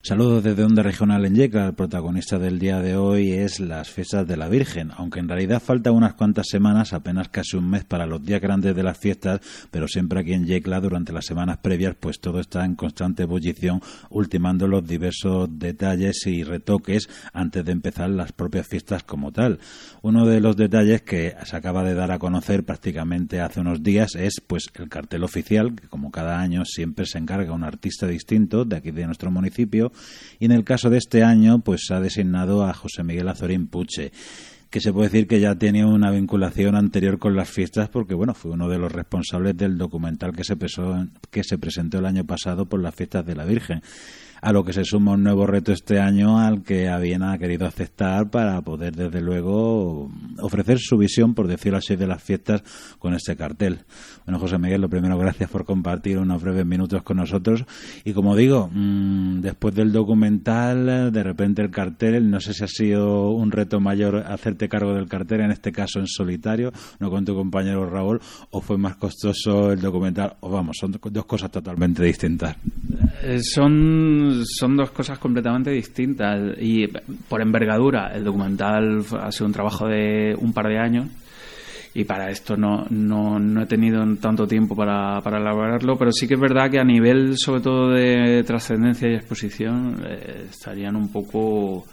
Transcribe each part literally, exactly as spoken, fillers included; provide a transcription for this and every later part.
Saludos desde Onda Regional en Yecla. El protagonista del día de hoy es las fiestas de la Virgen, aunque en realidad faltan unas cuantas semanas, apenas casi un mes para los días grandes de las fiestas, pero siempre aquí en Yecla durante las semanas previas pues todo está en constante ebullición, ultimando los diversos detalles y retoques antes de empezar las propias fiestas como tal. Uno de los detalles que se acaba de dar a conocer prácticamente hace unos días es pues el cartel oficial, que como cada año siempre se encarga un artista distinto de aquí de nuestro municipio. Y en el caso de este año, pues se ha designado a José Miguel Azorín Puche, que se puede decir que ya tenía una vinculación anterior con las fiestas porque, bueno, fue uno de los responsables del documental que se, presó, que se presentó el año pasado por las fiestas de la Virgen. A lo que se suma un nuevo reto este año al que Aviena ha querido aceptar para poder, desde luego, ofrecer su visión, por decirlo así, de las fiestas con este cartel. Bueno, José Miguel, lo primero, gracias por compartir unos breves minutos con nosotros. Y como digo, mmm, después del documental, de repente el cartel, no sé si ha sido un reto mayor hacerte cargo del cartel, en este caso en solitario, no con tu compañero Raúl, o fue más costoso el documental, o vamos, son dos cosas totalmente distintas. Eh, son... Son dos cosas completamente distintas y por envergadura. El documental ha sido un trabajo de un par de años y para esto no, no, no he tenido tanto tiempo para, para elaborarlo, pero sí que es verdad que a nivel sobre todo de trascendencia y exposición eh, estarían un poco...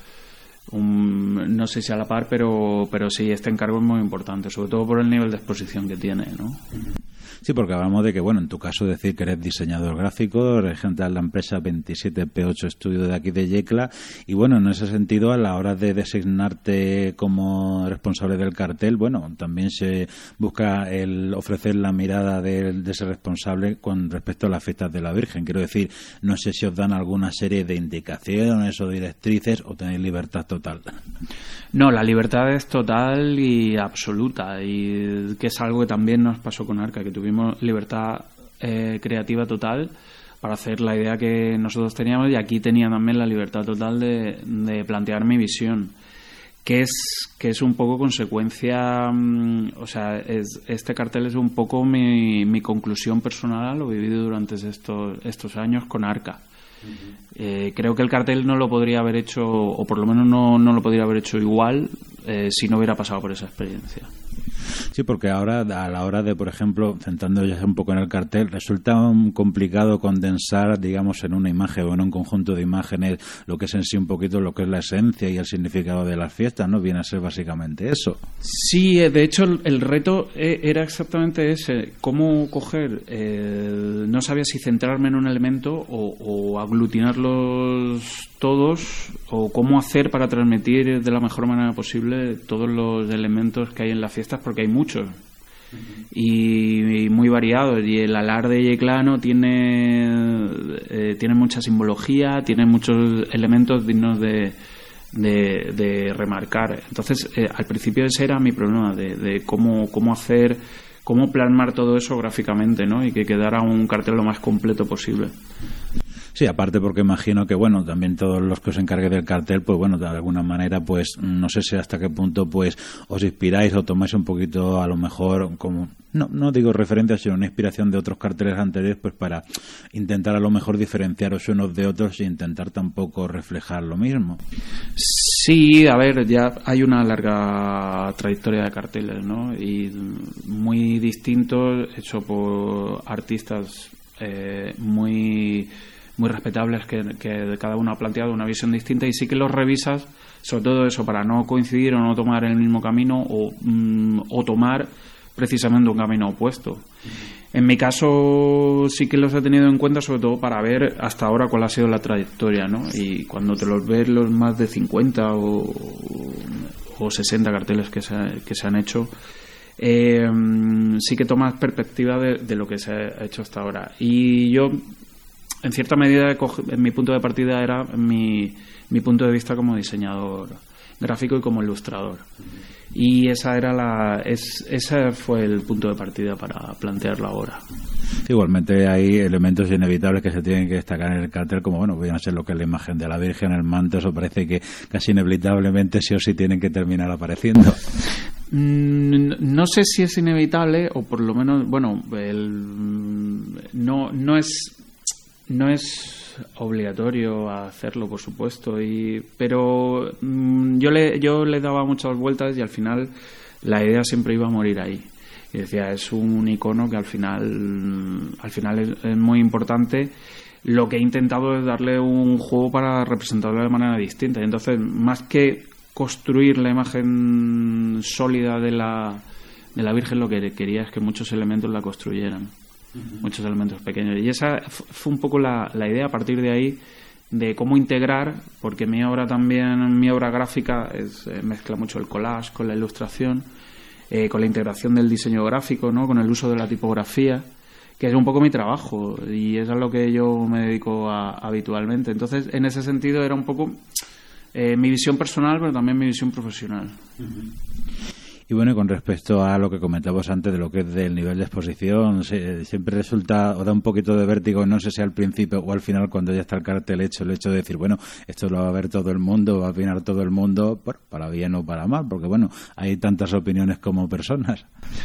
Un, no sé si a la par, pero, pero sí, este encargo es muy importante, sobre todo por el nivel de exposición que tiene, ¿no? Sí, porque hablamos de que, bueno, en tu caso decir que eres diseñador gráfico, regente de la empresa veintisiete P ocho Studio de aquí de Yecla, y bueno, en ese sentido, a la hora de designarte como responsable del cartel, bueno, también se busca el ofrecer la mirada de, de ese responsable con respecto a las fiestas de la Virgen. Quiero decir, no sé si os dan alguna serie de indicaciones o directrices o tenéis libertad total. No, la libertad es total y absoluta, y que es algo que también nos pasó con Arca, que tuvimos libertad eh, creativa total para hacer la idea que nosotros teníamos, y aquí tenía también la libertad total de, de plantear mi visión, que es que es un poco consecuencia, um, o sea, es, este cartel es un poco mi, mi conclusión personal a lo vivido durante estos, estos años con Arca. Uh-huh. Eh, creo que el cartel no lo podría haber hecho, o por lo menos no, no lo podría haber hecho igual eh, si no hubiera pasado por esa experiencia. Sí, porque ahora, a la hora de, por ejemplo, centrándonos un poco en el cartel, resulta complicado condensar, digamos, en una imagen o en un conjunto de imágenes lo que es en sí un poquito lo que es la esencia y el significado de las fiestas, ¿no? Viene a ser básicamente eso. Sí, de hecho, el reto era exactamente ese, cómo coger, eh, no sabía si centrarme en un elemento o, o aglutinarlos todos, o cómo hacer para transmitir de la mejor manera posible todos los elementos que hay en las fiestas, porque hay muchos y, y muy variados, y el alarde yeclano tiene eh, tiene mucha simbología, tiene muchos elementos dignos de de, de remarcar. Entonces eh, al principio ese era mi problema de, de cómo cómo hacer cómo plasmar todo eso gráficamente, ¿no? Y que quedara un cartel lo más completo posible. Sí, aparte porque imagino que, bueno, también todos los que os encarguéis del cartel, pues bueno, de alguna manera, pues no sé si hasta qué punto pues os inspiráis o tomáis un poquito, a lo mejor, como, no no digo referencia, sino una inspiración de otros carteles anteriores, pues para intentar a lo mejor diferenciaros unos de otros e intentar tampoco reflejar lo mismo. Sí, a ver, ya hay una larga trayectoria de carteles, ¿no? Y muy distintos, hecho por artistas eh, muy... muy respetables, que, que cada uno ha planteado una visión distinta, y sí que los revisas, sobre todo eso, para no coincidir o no tomar el mismo camino o, mm, o tomar precisamente un camino opuesto. Uh-huh. En mi caso sí que los he tenido en cuenta, sobre todo para ver hasta ahora cuál ha sido la trayectoria, ¿no? Y cuando te los ves los más de cincuenta o, o sesenta carteles que se, que se han hecho, eh, sí que tomas perspectiva de, de lo que se ha hecho hasta ahora. Y yo, en cierta medida, en mi punto de partida era mi, mi punto de vista como diseñador gráfico y como ilustrador. Y esa era la es, ese fue el punto de partida para plantearlo ahora. Igualmente hay elementos inevitables que se tienen que destacar en el cartel, como bueno, viene a ser lo que es la imagen de la Virgen, el manto. Eso parece que casi inevitablemente sí o sí tienen que terminar apareciendo. No sé si es inevitable, o por lo menos, bueno, el, no no es no es obligatorio hacerlo, por supuesto, y pero mmm, yo le yo le daba muchas vueltas y al final la idea siempre iba a morir ahí. Y decía, es un icono que al final al final es, es muy importante. Lo que he intentado es darle un juego para representarlo de manera distinta. Y entonces, más que construir la imagen sólida de la, de la Virgen, lo que quería es que muchos elementos la construyeran. Uh-huh. Muchos elementos pequeños. Y esa fue un poco la, la idea a partir de ahí, de cómo integrar, porque mi obra también, mi obra gráfica es, eh, mezcla mucho el collage con la ilustración, eh, con la integración del diseño gráfico, ¿no? Con el uso de la tipografía, que es un poco mi trabajo y es a lo que yo me dedico a, habitualmente. Entonces, en ese sentido era un poco eh, mi visión personal, pero también mi visión profesional. Uh-huh. Y bueno, con respecto a lo que comentábamos antes de lo que es del nivel de exposición, se, siempre resulta o da un poquito de vértigo, no sé si al principio o al final cuando ya está el cartel hecho, el hecho de decir, bueno, esto lo va a ver todo el mundo, va a opinar todo el mundo, bueno, para bien o para mal, porque bueno, hay tantas opiniones como personas.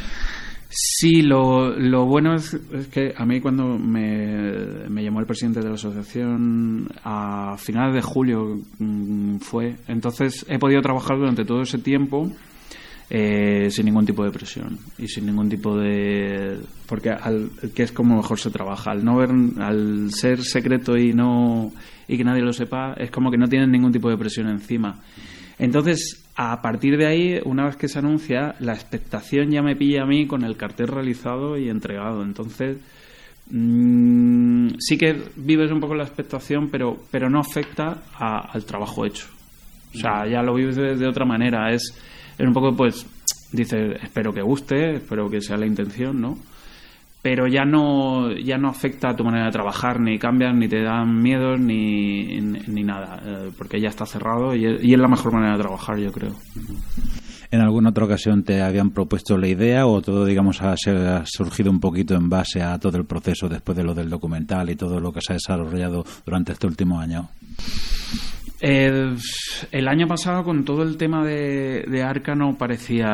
Sí, lo, lo bueno es, es que a mí cuando me, me llamó el presidente de la asociación a finales de julio mmm, fue, entonces he podido trabajar durante todo ese tiempo Eh, sin ningún tipo de presión y sin ningún tipo de, porque al, que es como mejor se trabaja, al no ver, al ser secreto y no y que nadie lo sepa, es como que no tienen ningún tipo de presión encima. Entonces, a partir de ahí, una vez que se anuncia, la expectación ya me pilla a mí con el cartel realizado y entregado. Entonces, mmm, sí que vives un poco la expectación, pero pero no afecta a, al trabajo hecho. O sea, ya lo vives de, de otra manera. Es Es un poco, pues, dices, espero que guste, espero que sea la intención, ¿no? Pero ya no ya no afecta a tu manera de trabajar, ni cambias, ni te dan miedos, ni, ni, ni nada, eh, porque ya está cerrado y es, y es la mejor manera de trabajar, yo creo. ¿En alguna otra ocasión te habían propuesto la idea o todo, digamos, ha, ha surgido un poquito en base a todo el proceso después de lo del documental y todo lo que se ha desarrollado durante este último año? El, el año pasado, con todo el tema de, de Arca, no parecía,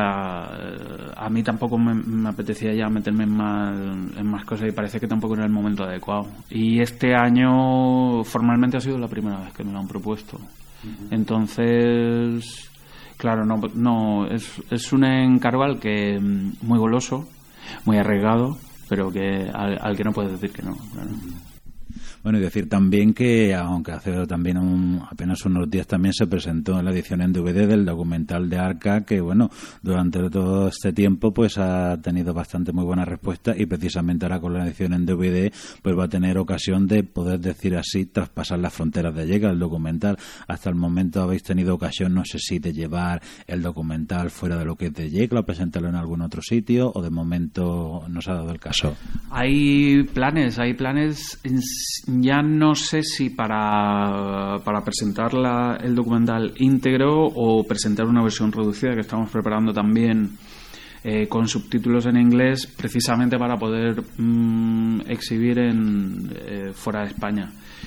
a mí tampoco me, me apetecía ya meterme en más, en más cosas y parece que tampoco era el momento adecuado. Y este año formalmente ha sido la primera vez que me lo han propuesto. Uh-huh. Entonces, claro, no, no es, es un encargo al que muy goloso, muy arriesgado, pero que al, al que no puedes decir que no. Claro. Uh-huh. Bueno, y decir también que, aunque hace también un, apenas unos días también se presentó la edición en D V D del documental de Arca, que bueno, durante todo este tiempo pues ha tenido bastante muy buena respuesta y precisamente ahora con la edición en D V D pues va a tener ocasión de poder decir así, traspasar las fronteras de Yecla, el documental. Hasta el momento habéis tenido ocasión, no sé si de llevar el documental fuera de lo que es de Yecla o presentarlo en algún otro sitio, o de momento no se ha dado el caso. Hay planes, hay planes en... Ya no sé si para, para presentar la, el documental íntegro o presentar una versión reducida que estamos preparando también eh, con subtítulos en inglés, precisamente para poder mmm, exhibir en, eh, fuera de España.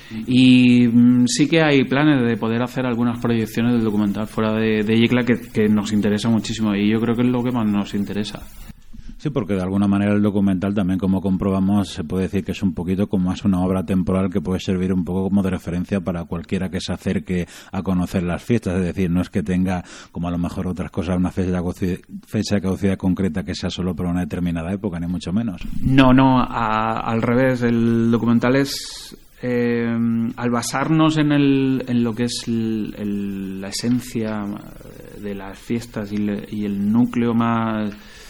Y mmm, sí que hay planes de poder hacer algunas proyecciones del documental fuera de, de Yecla que, que nos interesa muchísimo, y yo creo que es lo que más nos interesa. Sí, porque de alguna manera el documental también, como comprobamos, se puede decir que es un poquito como más una obra temporal que puede servir un poco como de referencia para cualquiera que se acerque a conocer las fiestas. Es decir, no es que tenga, como a lo mejor otras cosas, una fecha, fecha de caducidad concreta que sea solo para una determinada época, ni mucho menos. No, no, a, al revés. El documental es... Eh, al basarnos en, el, en lo que es el, el, la esencia de las fiestas y, le, y el núcleo más...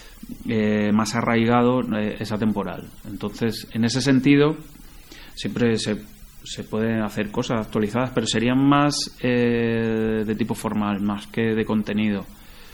Eh, más arraigado, eh, es atemporal. Entonces, en ese sentido, siempre se, se pueden hacer cosas actualizadas, pero serían más eh, de tipo formal, más que de contenido.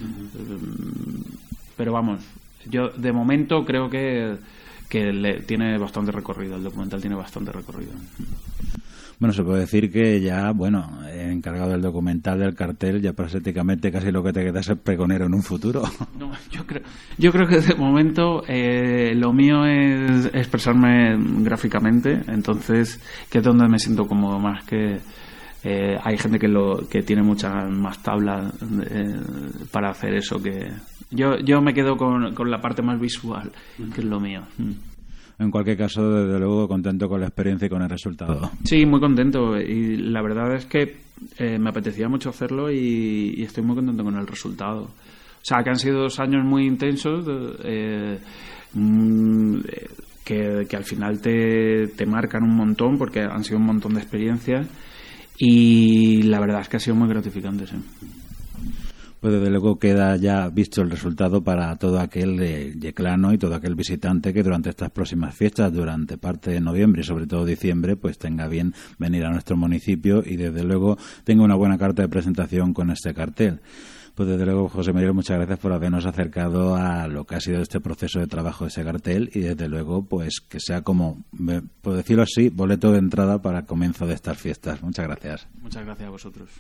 Uh-huh. Pero vamos, yo de momento creo que, que le, tiene bastante recorrido, el documental tiene bastante recorrido. Bueno, se puede decir que ya, bueno, encargado del documental, del cartel, ya prácticamente casi lo que te queda es el pregonero en un futuro. No, yo creo, yo creo que de momento eh, lo mío es expresarme gráficamente, entonces, que es donde me siento cómodo más que... Eh, hay gente que lo que tiene muchas más tablas eh, para hacer eso, que yo yo me quedo con, con la parte más visual, que es lo mío. En cualquier caso, desde luego, contento con la experiencia y con el resultado. Sí, muy contento. Y la verdad es que eh, me apetecía mucho hacerlo y, y estoy muy contento con el resultado. O sea, que han sido dos años muy intensos, eh, mm, que, que al final te, te marcan un montón, porque han sido un montón de experiencias. Y la verdad es que ha sido muy gratificante, sí. Pues desde luego queda ya visto el resultado para todo aquel eh, yeclano y todo aquel visitante que durante estas próximas fiestas, durante parte de noviembre y sobre todo diciembre, pues tenga bien venir a nuestro municipio y desde luego tenga una buena carta de presentación con este cartel. Pues desde luego, José Miguel, muchas gracias por habernos acercado a lo que ha sido este proceso de trabajo de ese cartel y desde luego pues que sea como, por decirlo así, boleto de entrada para el comienzo de estas fiestas. Muchas gracias. Muchas gracias a vosotros.